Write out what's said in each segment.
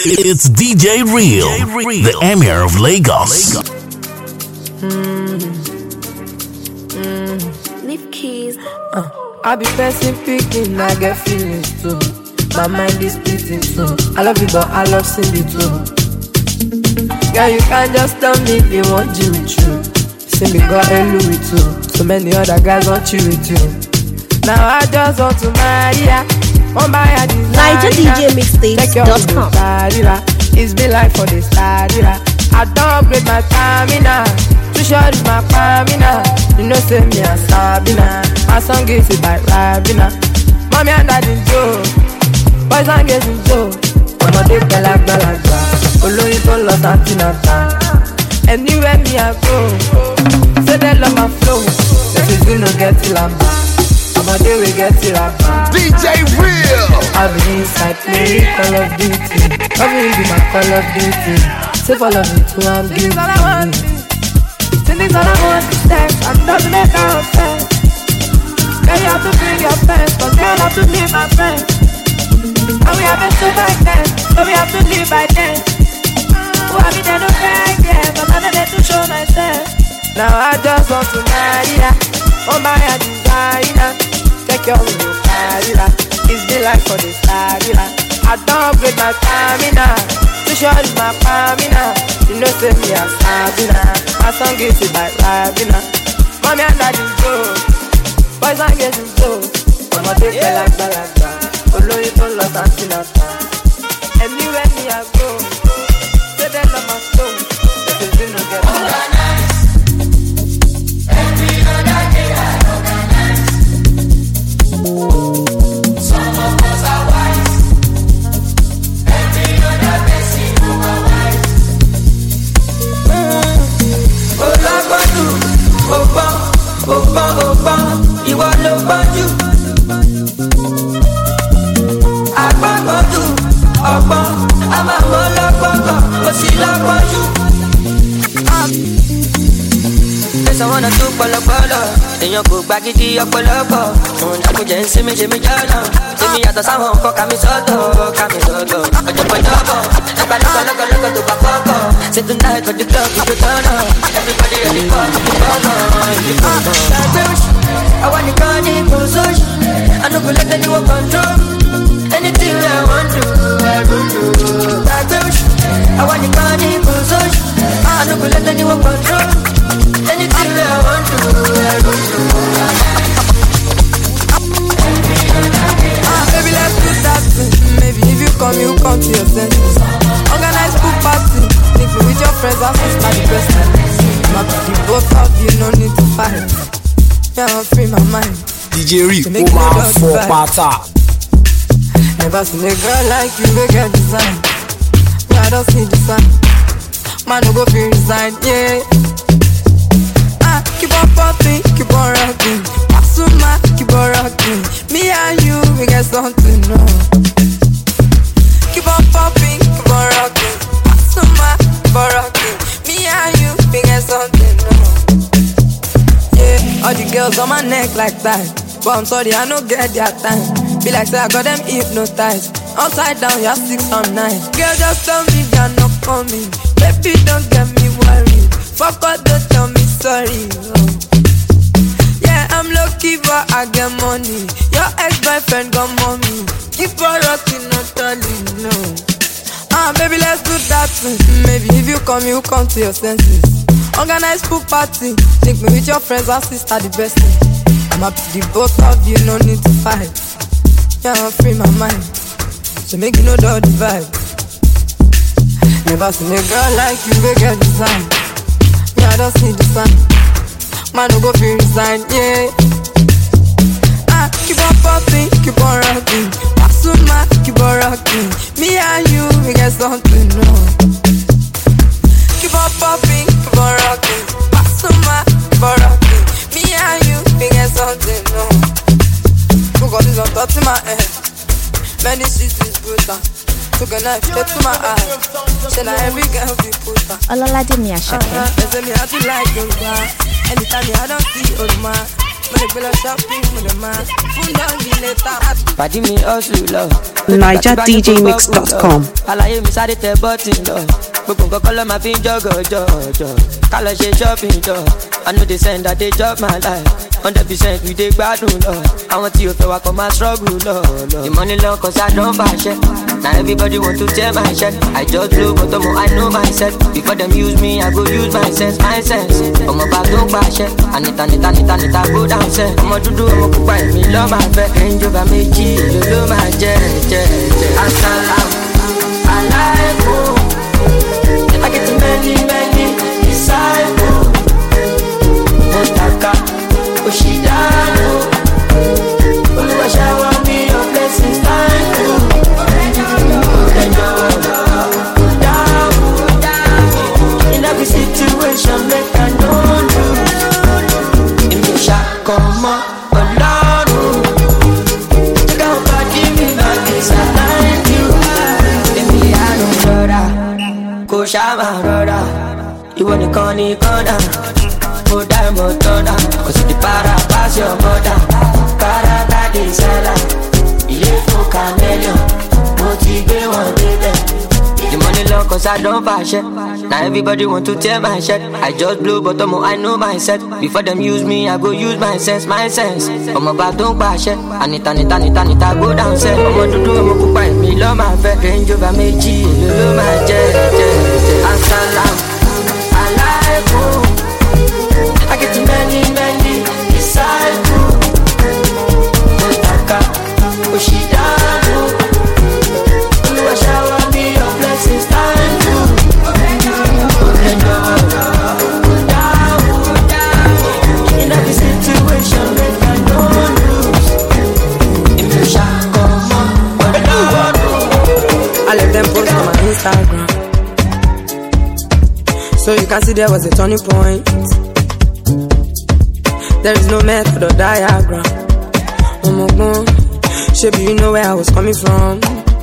It's DJ Real, the Emir of Lagos. Leave keys. I be person picking, I get feelings too. My mind is splitting too. I love you, but I love singing too. Girl, you can't just tell me they want you with you. See me got a Louis too. So many other guys want you with you. Now I just want to marry ya. One buy a designer. NigerDJMixtapes.com. It's been like for this starira. I don't upgrade my stamina. Too short is my stamina. You know say me a Sabina. My song is it by Rabina. Mommy and daddy Joe. Boys and girls in Joe. Ọmọdé gbalagbalagbà. Olóyin tó lọ Santinata. Anywhere me I go. Say they love my flow. This is you no get till I'm back. Ọmọdé we get till I'm back. DJ Real. I be inside play Call of Duty. Loving be my Call of Duty. Say follow me to I'm beauty. This all I want. This all I want is sex. I'm not to make her upset. Girl, you have to bring your friends, cause girl have to be my friend. And we have been so back then, so we have to live by then. Who have been there to back then, but I'm not there to show myself. Now I just want to marry ya. Oh my designer. Take your little career. It's the life for the starira. I don't upgrade my stamina. Too short is my stamina. You know say me a Sabina. My song is it by Rabina. Mommy and daddy go. Boys and girls in Joe. Ọmọdé gbalagbalagbà. Olóyin tó lọ Santinata. Anywhere me I go. Say they love my flow. This is you no get it. Organize. Every other day I organize. Some of us are wise. Every other person who are wise. Olagbadu, Oba, ìwọ ló gbọ́njú. Agbọ́gbọ́dù, ọgbọ́n, a máa mọ́ lọ́gbọ́gbọ́, kò sí lọ́gbọ́njú. Ẹ̀sán wọn náà tún pọ̀lọpọ̀lọ, èèyàn kò gba gidi ọ̀pọ̀lọpọ̀. Òun náà kò jẹ́ ń sinmi ṣe mí jọ́nà. Tèmi yàtọ̀ sáwọn nǹkan kàmí sọ́tọ̀. Ọ̀jọ̀gbọ̀jọ̀bọ̀, ẹgbàá lọ́gọ̀lọ́gọ̀ tó bá kọ́kọ́. Say tonight when the club is turn up, everybody ready for the I want the gun in position. I don't go let anyone control. Anything I want to, I will do. I want the gun in position. I don't go let anyone control. Anything I want to, I will do. Baby, let's do that thing. Maybe if you come to your senses. Organize pool party. Think with your friends, I'll sister the best time. Not the both of you, no need to fight. Yeah, I'll free my mind. DJ Real, for Pata. Never seen a girl like you, we get design. Yeah, I don't see the sign. Man, no go feel resign, yeah. Keep on popping, keep on rocking. Asuma, keep on rocking. Me and you, we get something, no. Keep on popping, keep on rocking. Asuma, keep on rocking. Me and you, we get something, no. Yeah, all the girls on my neck like that. But I'm sorry, I don't get their time. Be like, say I got them hypnotized. Upside down, you're 6 or 9. Girl, just tell me they're not coming. Baby, don't get me worried. Fuck all, don't tell me sorry. Oh. Yeah, I'm lucky, but I get money. Your ex-boyfriend got money. Keep on rocking, not telling, no. Baby, let's do that thing. Maybe if you come to your senses. Organize pool party. Think me with your friends and sister the best thing. I'm happy the both of you, no need to fight. Yeah, I'll free my mind. So make you know the vibe. Never seen a girl like you, we get design. Yeah, I don't see the sign. Man, no go feel resign, yeah. Keep on popping, keep on rocking. Asuma, keep on rocking. Me and you, we get something, no. Keep on popping, keep on rocking. Asuma, keep on rocking. Me and you, we get something, no. Who got this on top of my head? Many cities brutal. Took a knife straight to my eye. Say now every girl be puta. Ọlọ́ládé mi Àṣàkẹ́. They say me how to like you, anytime I don't see old man. Pàdí mi hustle lọ. NigerDJMix.com. Àlàyé mi sáré tẹ bọ́tìn lọ. Gbogbo nǹkan kọ́ ló máa fi ń jọ́gọ̀jọ̀. Ká lọ ṣe shopping jọ. I know they send that they chop my life. 100% we dey gbádùn lọ. Àwọn tí o fẹ́ wa kọ́ máa struggle lọ. The money long cause I don't fashion. Now everybody want to tear my shirt. I just blow but I know myself. Before them use me, I go use my sense. Ọmọ bá tó ń pàṣẹ. Anita go down sẹ́. Ọmọ dúdú ọmọ pupa èmi lọ́ máa fẹ́. Ẹnjọba méjì ló máa jẹ́. Asalaam alaikum. I get many disciples. Motaka Oshidano. Oluwa shower me your blessings, thank you. In every situation, make I know you. In your shot, come on, alone. Take out body, me like this, I thank you. In me, I don't brother. Go shama, brother. You want to call me corner. Go down, go down. Cause the para pass your mother. Para daddy, seller. You for chameleon. Motivate one day. The money long cause I don't fashion. Now everybody want to tear my shirt. I just blow but I know myself. Before them use me, I go use my sense. Ọmọ bá tó ń pàṣẹ. Anita go down set. Ọmọ dúdú ọmọ pupa èmi lọ́ máa fẹ́. Range Rover méjì ló máa jẹ́. Asalaam alaikum. I get many disciples. Motaka Oshidano. Oluwa shower me your blessings, thank you. In every situation, make I don't lose. If you shall come on, I let them post on my Instagram, so you can see there was a turning point. There is no method or diagram. Oh my God, shape you know where I was coming from.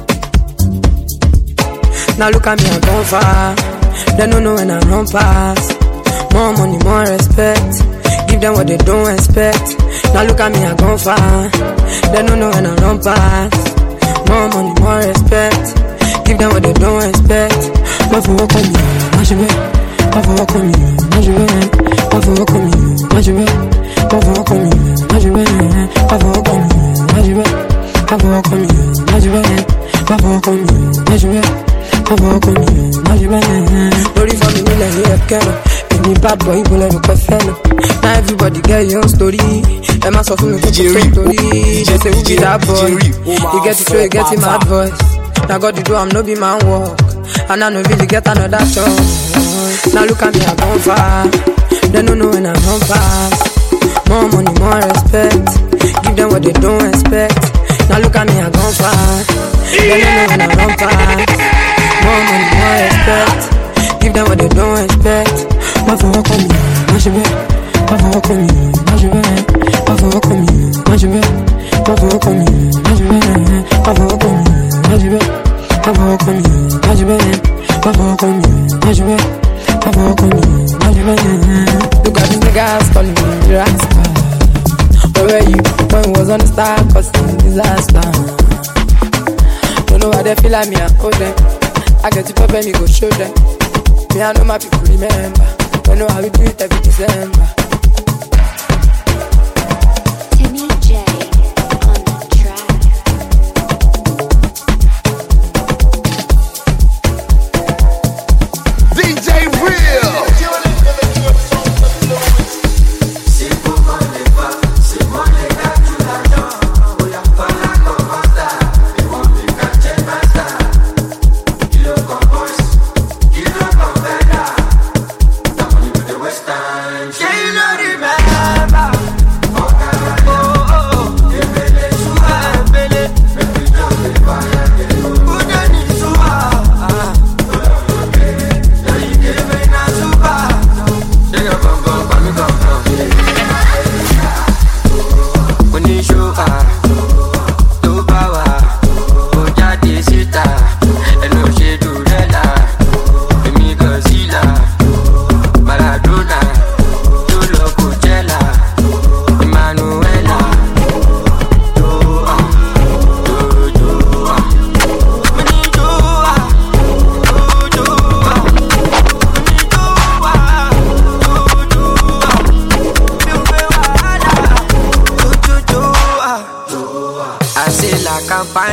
Now look at me, I've gone far. They don't know when I run past. More money, more respect. Give them what they don't expect. Now look at me, I've gone far. They don't know when I run past. More money, more respect. Give them what they don't expect. My for walk on me, my shit. My for walk on me, my shit. My for walk on me, my shit. My for walk on me, my shit. My for walk on me, my shit. My for walk on me, my shit. My for walk on me, my shit. I walk on you, now you Lori for me, like you have Keno. Any bad boy, you will have a fellow. Now everybody get your story. Am I suffering with a story? They say, who be that boy? You get it through, you get him mad voice. Now God, you do, I'm no be man walk. And I know really get another chance. Now look at me, I've gone far. They don't know when I'm on past. More money, more respect. Give them what they don't expect. Now look at me, I've gone far. They don't know when I'm on past. More money, more respect. Give them what they don't expect. My for walk on me, my shit. My for walk on me, my shit. My for walk on me, my shit. My for walk on me, my shit. My for walk on me, my shit. My for walk on me, my shit. My for walk on me, my shit. My for walk on me, my shit. Look at these niggas calling me rascal. Where were you when we was on the star? Cause disaster. Don't know how they feel like me, I owe them. I get to pop and me go show them. Me I know my people remember. Don't know how we do it every December. Timmy J on the track. DJ Real. Yeah,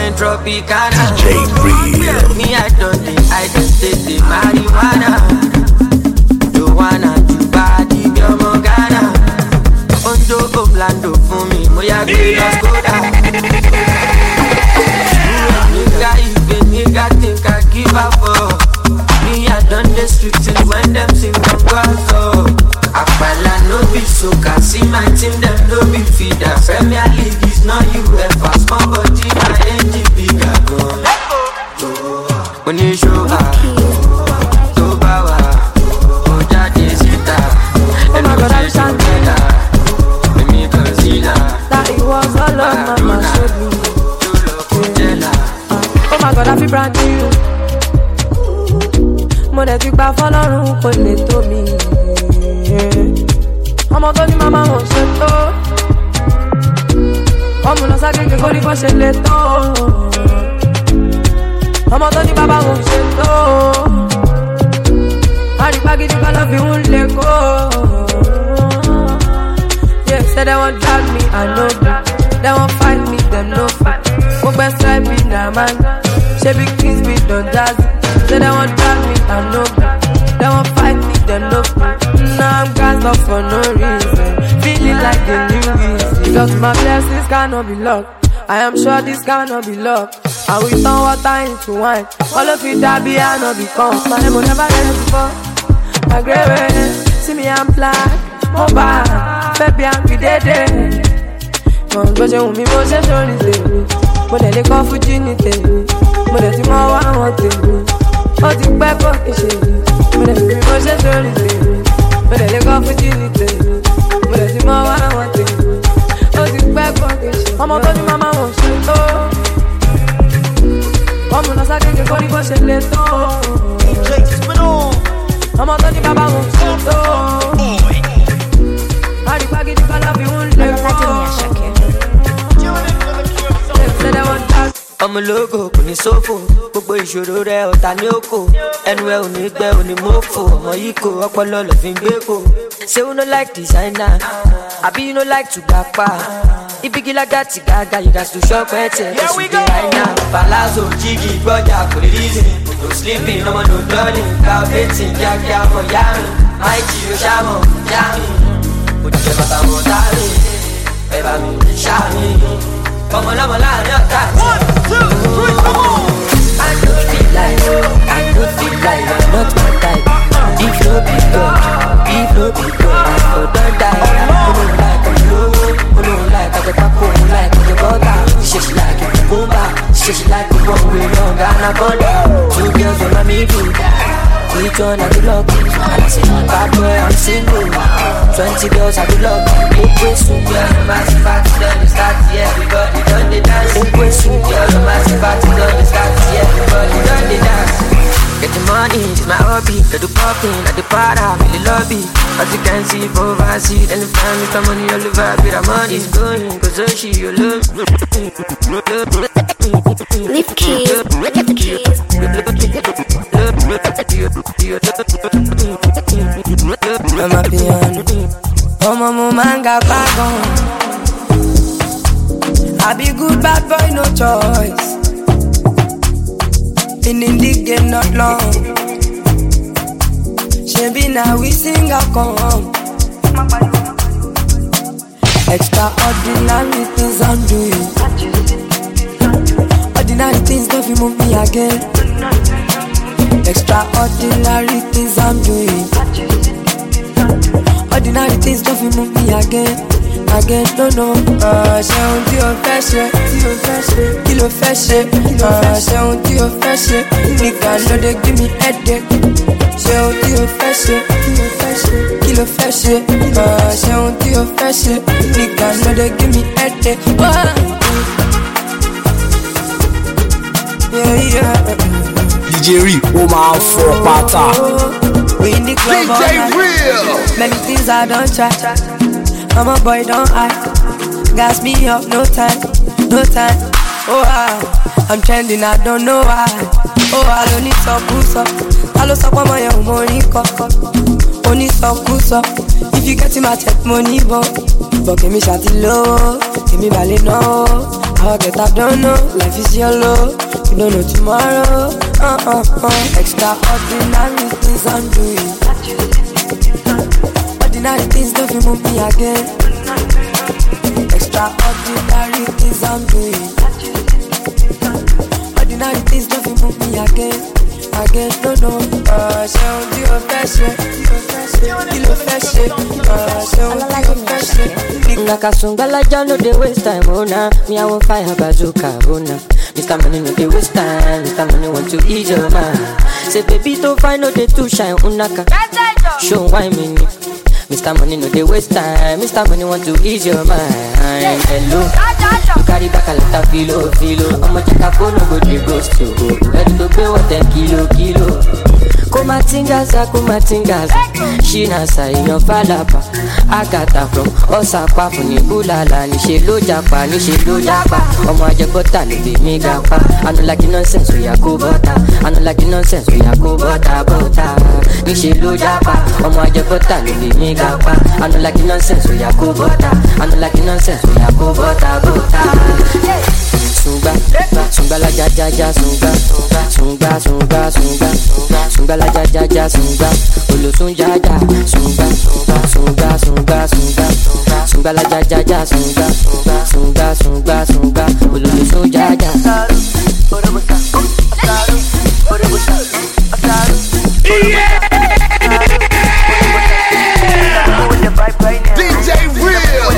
in Tropicana. DJ Real. Me, I don't take the marijuana. Joanna, Jubadi, Biomogana. Ondo, Oblando, for me, Moya, Skoda. Nigga, think I give up, oh. Me, I done the streets and when them sing them girls, oh. Akbala no be soca, see my team, them no be feeder. Premier League is not UEFA, small body, my engine bigger, go. When you show up, to Bawa, Oja Desita, and I'm gonna stand there. Let me consider that it was all on mama showed me. Oh my God, I feel brand new. Mo de ti gba fọlọ́run kò lè tó mi. Ọmọ tó ní màmá wọn ṣe tó. Ọmọ lọ ságége kó ní bó ṣe lè tó. Ọmọ tó ní bàbá wọn ṣe tó. Àrígbá gidi kan lọ fi ń lè kó. Yeah, say they won't drag me, I know them. They won't fight me, them no fight. Go best strike me, nah man. She big things be done jazzy. Say they won't drag me, I know them. They won't fight me, them no fight. Now I'm gassed up for no reason. Feeling like a new reason. Because my blessings cannot be locked. I am sure this cannot be locked. I will turn water into wine. All of it that be, I know become. My name will never let it before. My grey way, see me, I'm black. Mobile, baby, I'm be dead. Mo gbọ́dọ̀ wù mí mo ṣe sórí tèmi. Mo dẹ̀ lè kọ́ fújì ní tèmi. Mo dẹ̀ ti mọ wá àwọn tèmi. Ó ti pẹ́ kó kì í ṣe mí. Mo dẹ̀ wù mí mo ṣe sórí tèmi. Mo dẹ̀ lè kọ́ fújì ní tèmi. Mo dẹ̀ ti mọ wá àwọn tèmi. Ó ti pẹ́ kó kì í ṣe mí. Ọmọ tó ní màmá wọn ṣe tó. Ọmọ lọ ságége kó ní bó ṣe lè tó. Ọmọ tó ní bàbá wọn ṣe tó. Àrígbá gidi kan lọ fi ń lè kó. ọmọ ológo kò ní sófò gbogbo ìṣòro rẹ ọ̀tá ní òkò ẹnu ẹ ò ní gbẹ ò ní mọ́fò ọmọ yìí kò ọpọlọ lọ fi ń gbé kò. Say you no like designer àbí you no like to gbapá ibigi lágàtì gàgà you gats to shop ẹ̀tẹ̀ ẹ̀sùn dé right now. Palazzo jígì gbọ́jà kò lè reason no sleeping ọmọ no dulling calculating kíákíá for yami máìkì ló ṣàmọ̀ yami òjijì bàtà mọ̀ dáre ẹ̀ bá mi ṣáàmì. Ọmọ lọ́mọ láàrin ọ̀tá. 1, 2, 3, come on. I don't feel like I'm not my type. If no be God, I don't die. I don't like I'm low, I don't like I'm the papo, I like I'm the butter. She like it, boomba. She like the one we long anaconda. 2 girls on me do. Which one I do love? And I say, bad boy, I'm single. 20 girls I do love. Open soon, girl, no massive party done the start, yeah, everybody done the dance. Open soon, girl, no massive party done the start, yeah, everybody done the dance. Get the money, it's my hobby. Get the popping, at the party, I'm in the lobby. As you can see, for overseas, and the family, the money, all the vibe, the money is going, cause she, you love. Leave keys. Get the keys. I'm a piano. Oh, my manga bagon. I be good bad boy, no choice. Been in the game not long. She be now we sing a come. Extraordinary things I'm doing. Ordinary things don't fi move me again. Extraordinary things I'm doing. Ordinary things don't fi move me again. No no. Ṣé ohun tí o fẹ́ ṣe? Kí ló fẹ́ ṣe? Ṣé ohun tí o fẹ́ ṣe? Nìkan ló dé give me headache. Ṣé ohun tí o fẹ́ ṣe? Kí ló fẹ́ ṣe? Ṣé ohun tí o fẹ́ ṣe? Nìkan ló dé give me headache. Yeah. DJ Real, ó máa ń fọ́ pátá. We in the club DJ Real. Many things I don't try. I'm a boy, don't act. Gas me up, no time. Oh, I'm trending, I don't know why. Oh, I don't need some boost up. I lost up on my own money, only some boost up. If you get in my check money, but give me shot low, give me ballet no. I'll get I don't know, life is yellow. You don't know tomorrow. Extraordinary things I'm doing. Ordinary things don't feel move me again. Extraordinary things I'm doing. Ordinary things don't feel move me again. No. Ṣé o di o fẹ́ ṣe? Kí ló fẹ́ ṣe? Ṣé o di o fẹ́ ṣe? Nakasungalaja no dey waste time, oh nah. Me I won't fire bazooka, oh nah. Mr. Money no dey waste time, Mr. Money want to ease your mind. Say baby don't find no dey too shine, unaka. Show why me. Mr. Money no dey waste time, Mr. Money want to ease your mind. Hello, you carry back a lot of filo. I'ma check a phone, no go dey ghost you. Ready to pay what 10 kilo. Kumatingaza, Shina sa iyan falapa. Agata from Osapa fún ní Bulala. Níṣe ló japa. Ọmọ ajẹgbọ́ta ló bí mi gapa. I no like the nonsense, we are go butter. Níṣe ló japa. Ọmọ ajẹgbọ́ta ló bí mi gapa. I no like the nonsense, we are go butter. Sunga la ja sunga la ja sunga olo sunga sunga la ja sunga olo sunga DJ Real.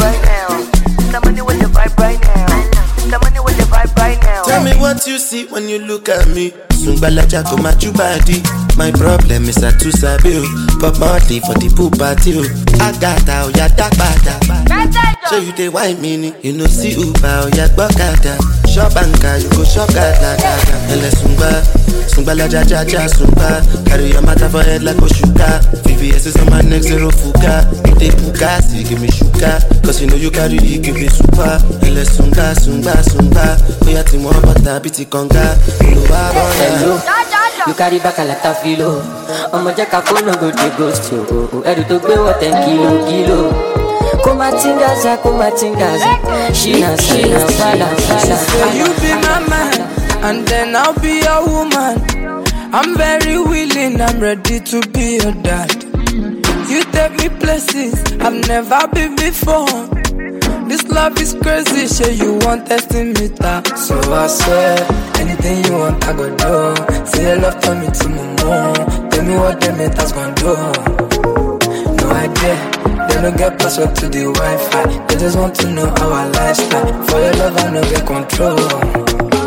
Tell me what you see when you look at me. Sungbalaja go my body. My problem is I too sabi. Pop Marley for the pool party. I got out ya dark bada. So you dey wine me, you know see Uber or ya gbokada. Shop anka, you go shop gada. Ele Sungbalaja Sungba. Carry your matter for head like Oshuka. VVS is on my neck, zero fuga. You dey puka, see give me sugar. Cause you know you carry, you give me super. Ele Sunga. Oya ti mo bata biti konga. Hello, you carry back a lot of filo. I'ma check a phone, no go dey ghost you. Ready to pay what 10 kilo. Kumatingaza. Shina fala. You be my man, and then I'll be your woman. I'm very willing, I'm ready to be your dad. You take me places I've never been before. This love is crazy, shit, you want testing me that. So I swear, anything you want, I go do. Say your love, turn me to my mom. Tell me what them haters gon' do. No idea, they don't get password to the Wi-Fi. They just want to know our lifestyle. For your love, I no get control.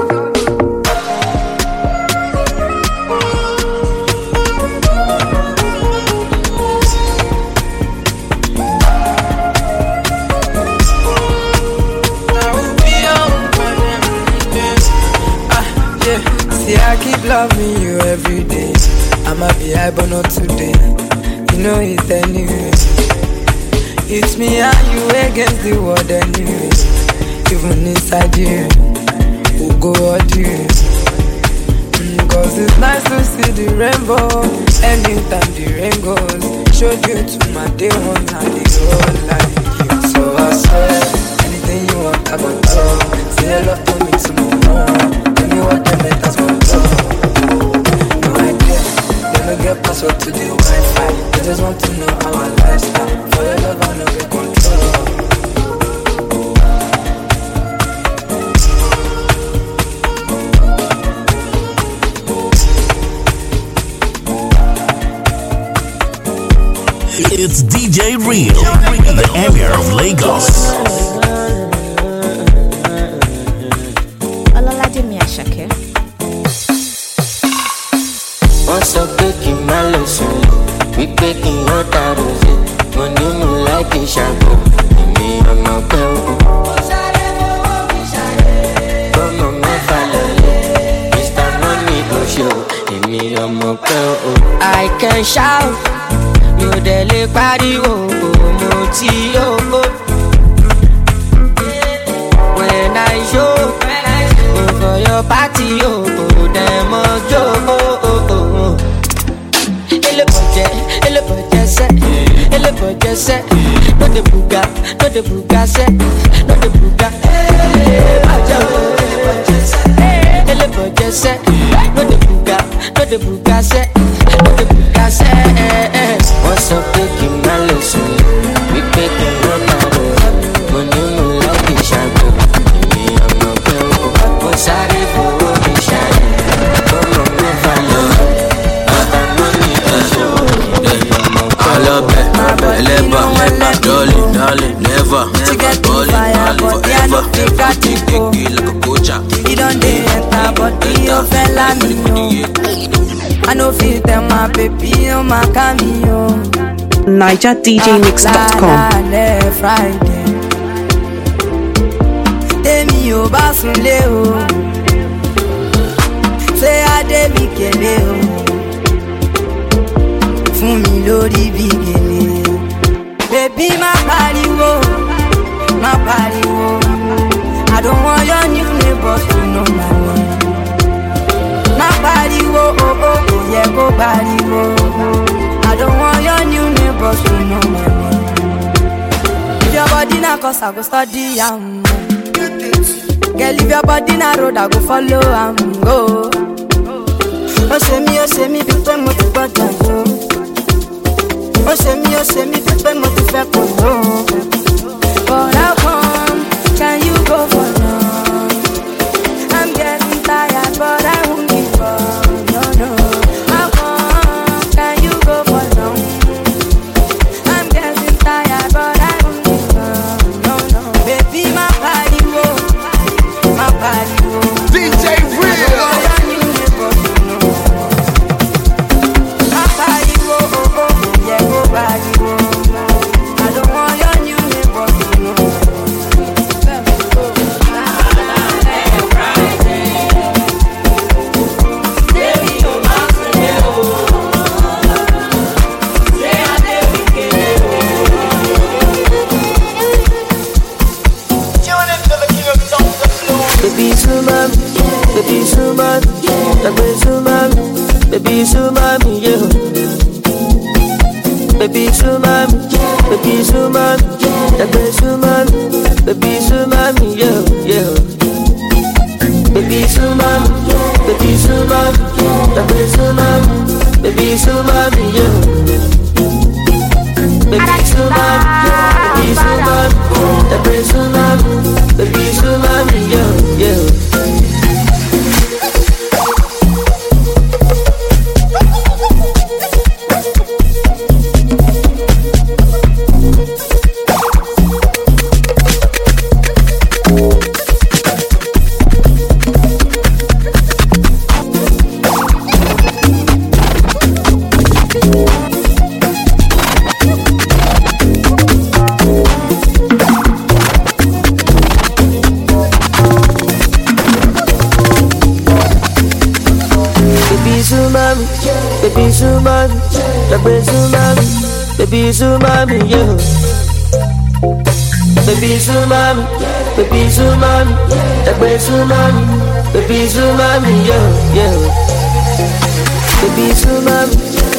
See, I keep loving you every day. I'ma be high, but not today. You know it anyway. It's me and you against the world anyway. Even inside you, we'll go out you. Cause it's nice to see the rainbow. Anytime the rain goes, showed you to my day one and the whole life. So I swear, anything you want, I gon' do. Say your love to me tomorrow. What the haters gon' do? No idea, they don't get password to the Wi-Fi. They just want to know our lifestyle. For your love, I no get control. It's DJ Real, the Emir of Lagos. Wọ́n sọ pé kí n má lọ sùn, wípé kí n yọ tààrọ̀ sí. Mo ní mo láìkí ṣàgbọ̀, èmi ọmọ pẹ́ o. Bọ́mọ mẹ́fà lọ́lẹ̀, Mr. Money go show, èmi ọmọ pẹ́ o. I can shout, mi ò dẹ̀ lè pariwo, mo ti yó. When I show, for your party, dem must go. Ele budget set, no the buga set, no the buga. What's up, taking my lesson? We taking no matter. Money, no love, we shadow. Me, I'm not going. What's out there for what we shadow? Come on, me follow. I'm money to show. I love it. Darling, never. To get the fire, but I don't think I can go. You don't enter, but you fella me know. I know feel them my baby on my cameo. NigerDJMix.com. Friday. Demi o basunle o. Say I demi kele o. Fún mi lórí bí gèlè. Baby má pariwo. I don't want your new neighbors to know my name. Má pariwo, oh, yeah, go pariwo. I don't want your new neighbors to know my name. If your body na cause I go study am. Girl, if your body na road I go follow am. Go. Oh, say me, people mo ti gbọ́dọ̀ yo. Oh, say me, people mo ti fẹ́ kó yo. But how come can you go for now? I'm getting tired, but I won't give up. No. How come can you go for now? I'm getting tired, but I won't give up. No. Baby, my body, DJ Real. My body, yeah, go body, I don't want your new neighbor to know. Baby sumami, baby sumami, yeah. Baby sumami, baby sumami, yeah. Baby sumami, baby sumami, yeah. Baby sumami, yeah. Baby sumami, yeah. Baby sumami, yeah. Baby sumami,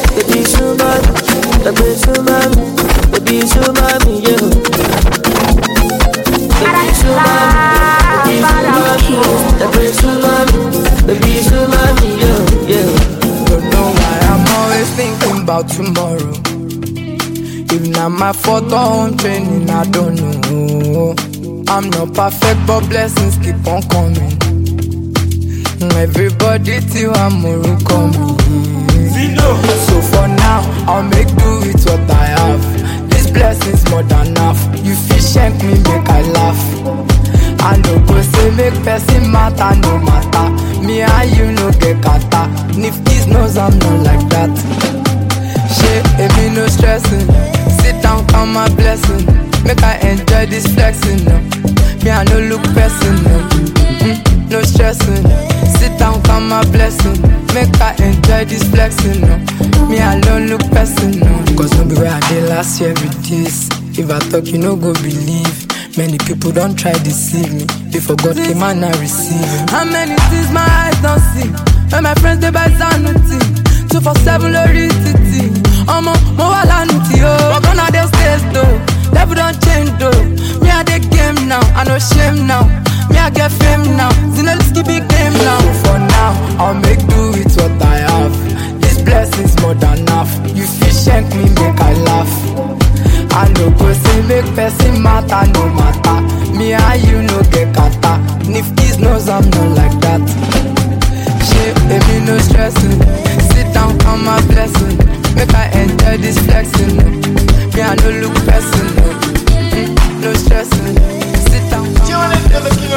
yeah. Don't know why I'm always thinking about tomorrow. If not my fault or home training, I don't know. I'm not perfect, but blessings keep on coming. Everybody till I'm coming. So for now, I'll make do with what I have. This blessing's more than enough. You fish shank me, make I laugh. I no go say make person matter, no matter. Me and you no get kata. Nifty's knows I'm not like that. Shit, me no stressing. Sit down, count my blessing. Make I enjoy this flexing, no. Me I no look person, no. No stressing. Sit down, count my blessing. Make I enjoy this flexing, no. Me I don't look person, no. Cause no be where I did last year with this. If I talk, you no go believe. Many people don't try deceive me. Before God came and I receive him. How many things my eyes don't see? When my friends they buy sanity. 247 lori titi. Mo wala nuti yo. But gonna they stay though. Level don't change though. Me I the game now, I no shame now. Me I I get fame now. Zinaliski big name now. So for now, I'll make do with what I have. This blessing's more than enough. You fish shank me, make I laugh. I no go say make person matter, no matter. Me and you no get kata. Nifty's knows I'm not like that. Shit, baby, no stressing. Sit down, count my blessing. Make I enjoy this flexing. Me I no look person. No stressing. Sit down, count my blessing.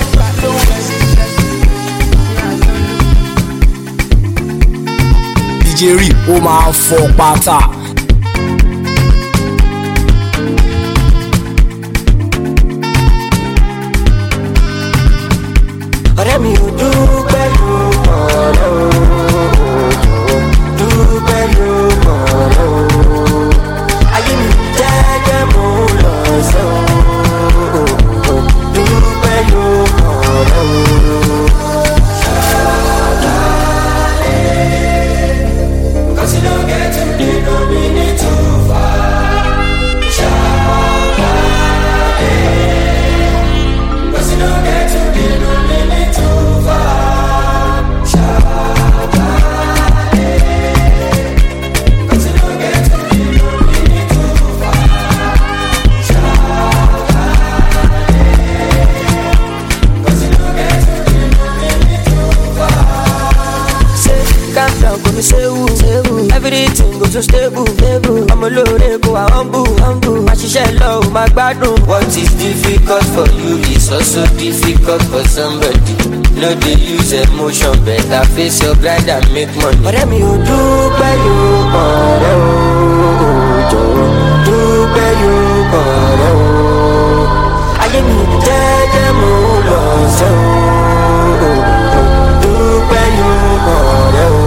DJ Real, ó máa ń fọ́ pátá. Ọ̀rẹ́ mi ò dúpẹ́ ló mọ̀ọ́rẹ́ o, dúpẹ́ ló mọ̀ọ́rẹ́ o. Ayé mi jẹ́jẹ́ mo lọ sẹ́ o, dúpẹ́ ló mọ̀ọ́rẹ́ o. Cause you don't get to be no minute too far. Cause you don't get to be no minute too far. Cause you don't get to be no minute too far. Cause you don't get to be no minute too far. Say, calm down, come and say woo. Everything goes so stable. I'm a load, go a humble. My shisha low, my gbadun. What is difficult for you is also difficult for somebody. No, they use emotion, better face your grind and make money. Ọ̀rẹ́ mi ò dúpẹ́ yóò kọ̀ọ̀rẹ́ o, dúpẹ́ yóò kọ̀ọ̀rẹ́ o. Ayé mi jẹ́jẹ́ mo lọ sẹ́ o, dúpẹ́ yóò kọ̀ọ̀rẹ́ o.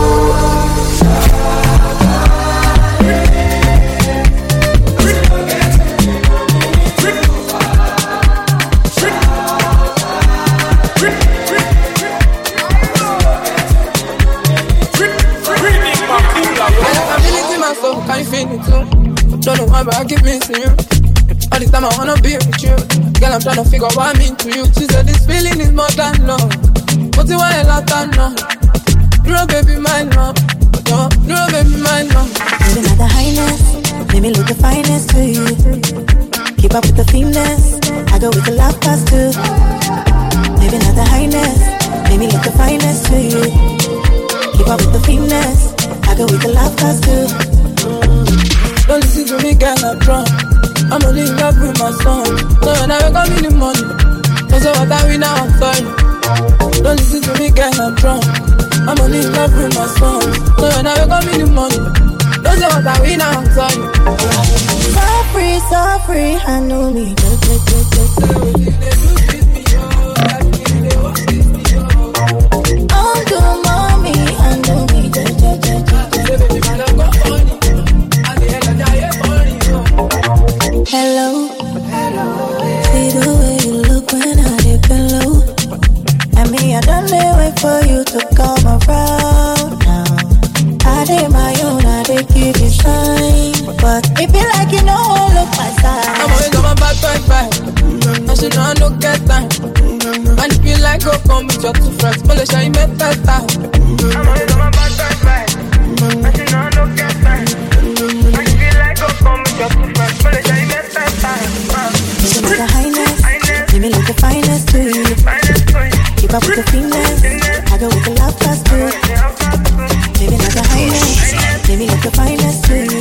Can you feel it too? Don't know why, but I keep missing you. All the time I wanna be with you. Girl, I'm trying to figure what I mean to you. She said this feeling is more than love. But you want a lot of love. No, baby, my love. No, baby, my love. Maybe not the highness, maybe look the finest to you. Keep up with the fineness, I go with the love past too. Maybe not the highness, maybe look the finest to you. Keep up with the fineness, I go with the love past too. Don't listen to me, girl, I'm drunk. I'm only in love with my song. So when I wake up in the morning, don't say what I win now, I'm sorry. Don't listen to me, girl, I'm drunk. I'm only in love with my song. So when I wake up in the morning, don't say what I win now, I'm sorry. So free, I know me. Oh, good mommy, I know me. Hello, see the way you look when I dip low. I mean, I don't wait for you to come around now. I did my own, I did give you sign. But it be like you know, look my side. I'm always on my back, I should know I don't get time. And if you like, go come with your two friends. But let's show you met that time. I'm always on my back, I should know I don't get time. And if you like, go come with your two friends. But let's show you met that time. Maybe not the highness, maybe look the finest to you. Keep up with the finesse, I go with the love past too. Maybe not the highness, maybe look the finest to you.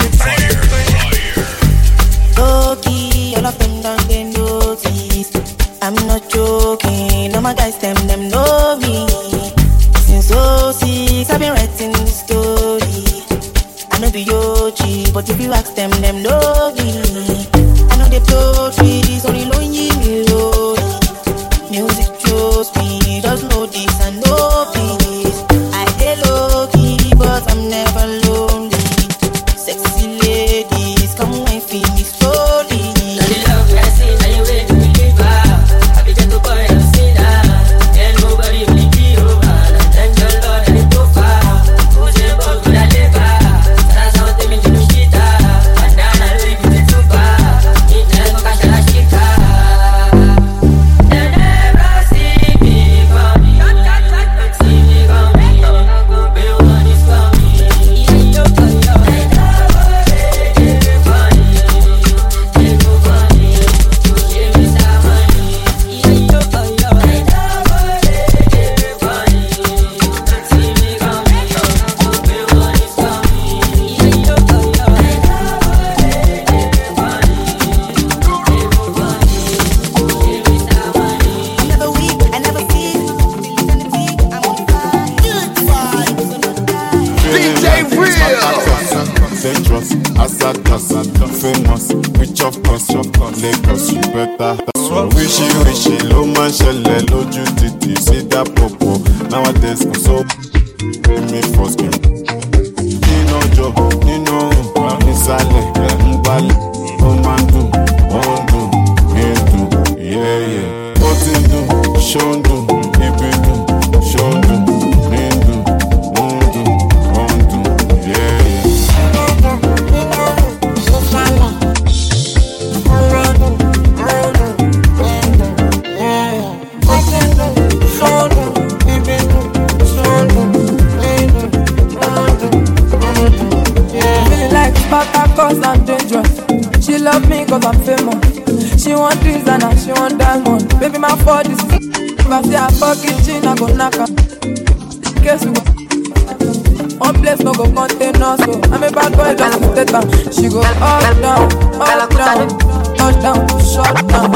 Loki, all of them down they notice. I'm not joking, all my guys them know me. Since 06, I've been writing the story. I know the OG, but if you ask them know me. I know they told me, it's only lonely melody. Music chose me, just know this and know peace. I stay low key, but I'm never lonely. Sexy ladies, come and feel me slowly. The love I see, now you wait to believe her. I be gentle boy, I'm sinner. And nobody will be over. Thank the Lord, I didn't go far. Who's the boss with a lever? That's how they make you shit. And now I live in the of course, Lagos, you better. Wishy, low man, shelle, loju titi, see that popo. Nowadays, so me first game. Nino jo, Nino, Nisale, Mbali, Omandu, Ondu, Hindu, yeah. Otindu, Shondu, Ibidu, Shondu, Hindu, Ondu, Ondu, yeah. Cause I'm dangerous. She love me cause I'm famous. She want this and she want diamond. Baby, my fault is if I say I fuck it, I go knock her. Guess we go. One place no go contain us, so I'm a bad boy, just stay down. She go up, down, touch down, shut down.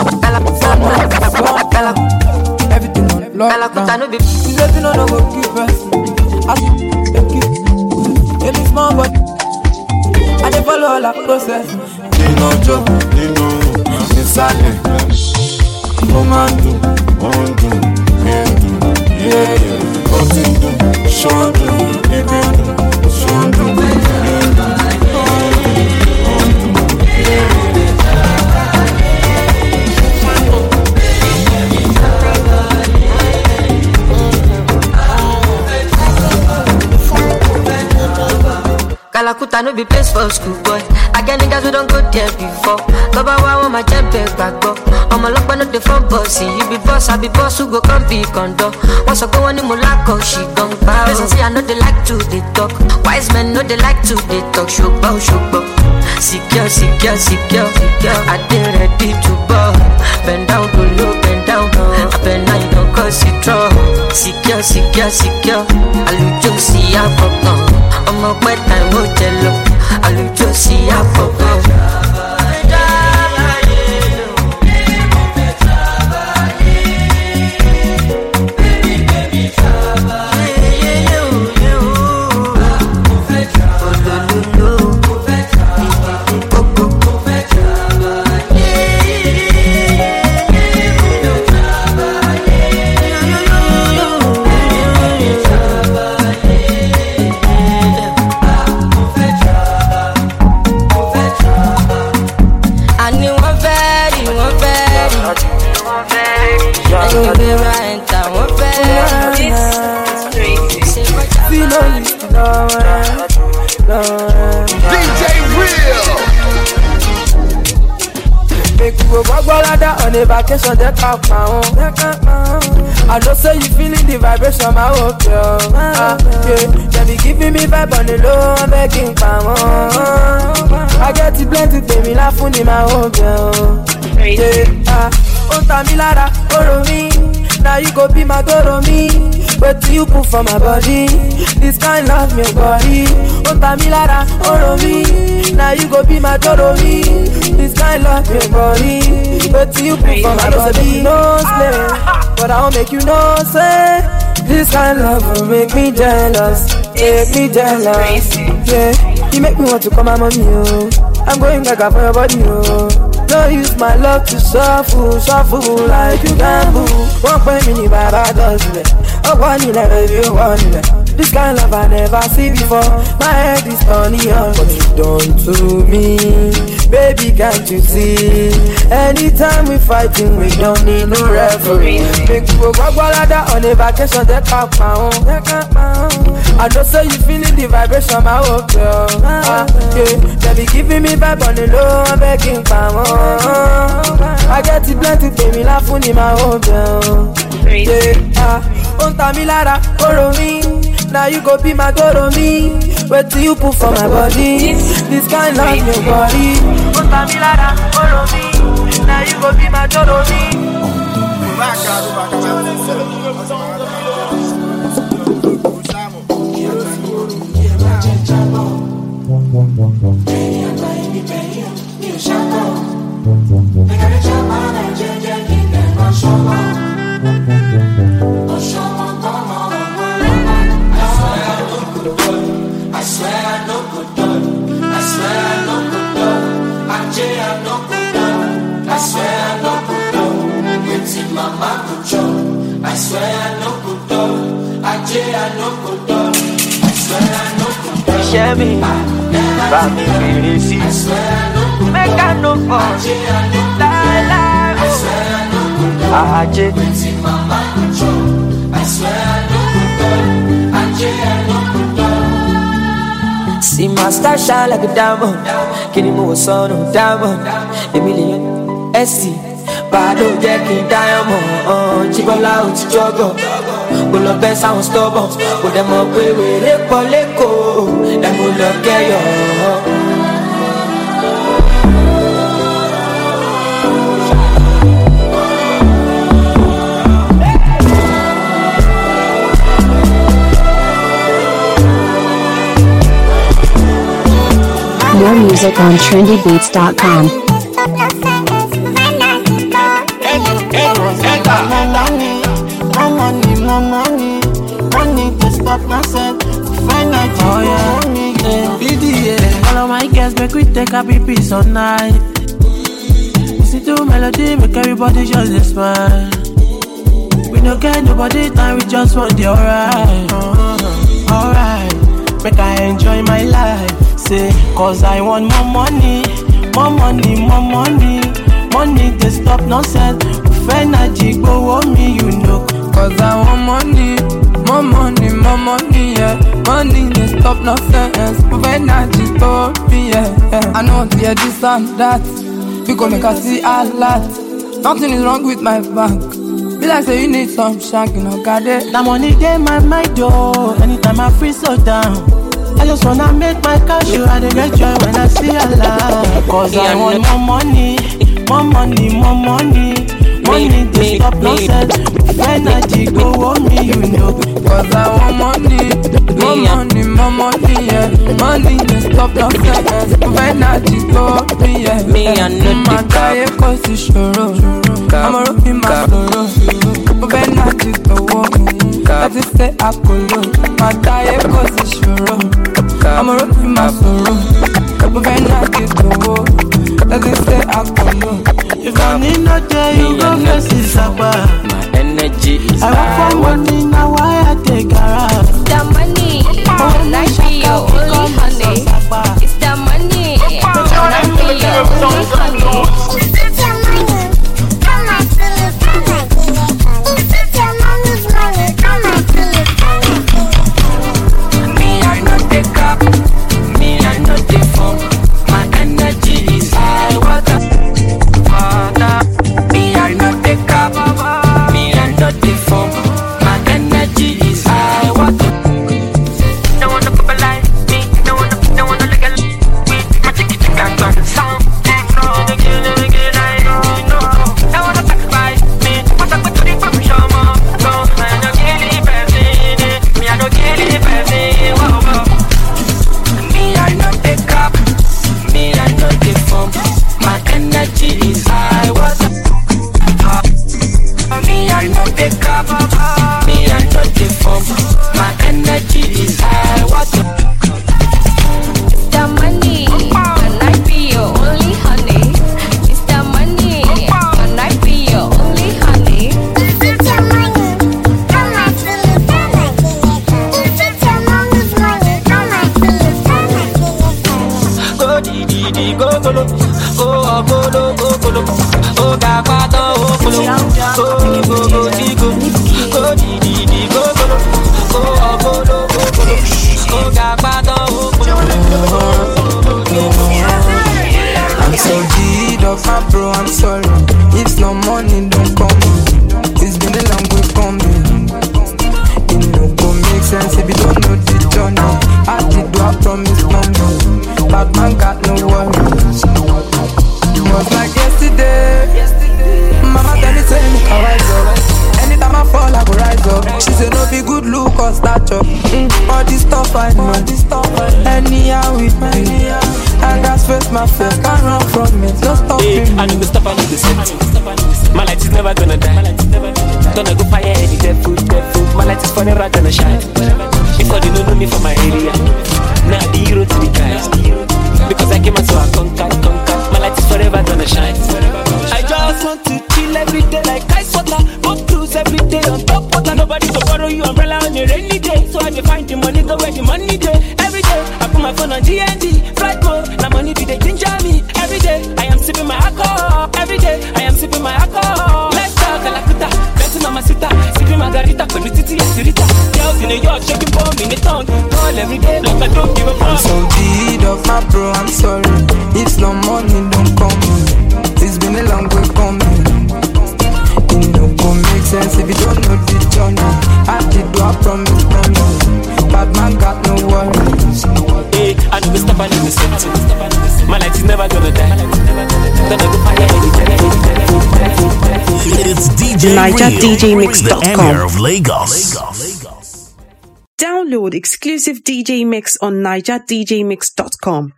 Everything on lockdown. She said you know no go keep us. I keep baby small but I dey follow all the process. Nino jo, Nino, Nisale, Omandu, Ondu, Hindu, yeah. Otindu, Shondu, Ibidu, Shondu, Hindu, Ondu, yeah. Kalakuta no be place for school boy. I get niggas who don't go there before. Cover one on my jump back go. I'm a lock no the front bossy. You be boss, I be boss who go come be condo. Once I go on in Molako, she gon' bow. Listen, see, I know they like to they talk. Wise men know they like to they talk. Shokbo. Secure. I did ready to bow. Bend down to low, bend down. I bend now you don't cause it trouble. Secure. I look to see I fuck. I'm a wet time hotel. I look to see I fuck. On a vacation, they can't pound. I just say you feeling the vibration, my hope, yeah. They be giving me vibe on the low, I'm making pound. I get it plenty, baby, laugh on my hope, yeah. Oh, Tamilara, follow me. Now you go be my girl, me. But you put for my body. This kind love me body. Oh, Tamilara, follow me. Now you go be my girl, me. This kind love me body. But you put for my body. No slave, but I'll make you know, say. This kind love will make me jealous. Make me jealous. Yeah, you make me want to call my mommy, oh. I'm going gaga for your body, oh. Don't use my love to shuffle like you gamble. One point me ni baba does it. Oh, one in a baby, one in a. This kind of love I never see before. My head is funny on what you done to me. Baby, can't you see? Anytime we fighting, we don't need no referee. Make you go on a vacation, they can't pound. I just say you feeling the vibration, my hope, yeah. They be giving me vibe on the low, I'm begging pound. I get it plenty, baby, laugh on my hope, yeah. On Tamilara, follow me. Now you go be my girl, me. Wait till you put for my body. This kind love your body. On Tamilara, follow me. Now you go be my girl, me. I swear I know good dog. I swear I know good dog. I know good Share me, buy me crazy. Make I no fall, la. Aje, see my star shine like a diamond. Kini mo son of diamond. A million SC, bado jacking diamond. Chibola uti jogo. Go lo best sound stubborn. Go dem up we leko. Dem go look at you. More music on trendybeats.com. Money to stop myself. Find out all of my girls make we take a piece all night. Listen to melody, make everybody just a smile. We don't get nobody time, we just want the alright. Alright, make I enjoy my life. Say, cause I want more money. Money to stop nonsense. Energy go on me, you know. Cause I want money, more money, yeah. Money to stop nonsense. Energy go on me, yeah. I know yeah, this and that. Because make I see a lot. Nothing is wrong with my bank. Be like say you need some shank, you know, got it. The money they my mind, though. Anytime I free so down. I just wanna make my cash, you I get joy when I see a lot. Cause I want more money. Money to stop nonsense. Energy go on me, you know. Cause I want money, more money, yeah. Money to stop nonsense. Energy go on me, yeah. Me and my guy, cause it's sure. I'm a rock in my sorrow. Energy go on. Let it say I could look. My guy, cause it's sure. I'm a rock in my sorrow. Energy go on. Let it say I could look. If I need no day, you go first is about. My energy is high. I want money, now why I take her out. The money, not be your only honey. It's the money, not be your only honey. It's your money, come on, come on, it's your mommy's money, come on, me, I know the cup. Me, I know the phone. My energy is high. Me, I know the cup. Me, I know the phone. My energy is high. What? No one to pop a like me. No one to look at me. My ticket to gang got sound. No, they get I know. No one to sacrifice me. What's up with the from show more? No, I don't get it, person. Me, I don't get it, person. Whoa. Me, I know the cup. Me, I know the phone. My energy is high. What's up? Me, I know the cup. Me, I know the phone. My energy is high. What's up? The money, and I be your only honey. It's the money, and I be your only honey. it's your money, come on, it's your mommy's money, come on, Go di go go lo, go ga pato go di go ga pato I'm so deed of my bro, I'm sorry. If no money don't come, it's been a long way coming. It no go make sense if you don't know the journey. I did do I promise number. Bad man got no worries. It was like yesterday. Mama tell me say me can rise up. Anytime I fall I go rise up. She say no be good look or stature. All this stuff I know. Anyhow with me. I got face my face, can't run from me. Don't stop me. I need to stop, I need to set. My light is never gonna die. Gonna go fire any dead food. My light is forever gonna shine. Because they don't know me from my area. Now the hero to the guys. Because I came out so I conquer. My light is forever gonna shine. I just want to chill every day like ice water. Go cruise every day on top water. Nobody to borrow you umbrella on a rainy day. So I can find the money go where the money day. Every day, I put my phone on DND. Flight mode, now money be they ginger me. Every day, I am sipping my alcohol. Every day, I am sipping my alcohol. Let's talk, Kalakuta, betting on my sita. Sipping margarita, con the titty and sirita. Girls in New York, shaking bomb in the tongue. Call every day, like I don't give a fuck. I'm so deed of my bro, I'm sorry. If no money, don't call me. It's been a long way coming. It no go make sense if you don't know the journey. I did do I promise, bad man got no worries. Hey, I know we stop and we step to. My light is never gonna die. Gonna go fire It's DJ Real, the Emir of Lagos. Download exclusive DJ mix on NigerDJMix.com.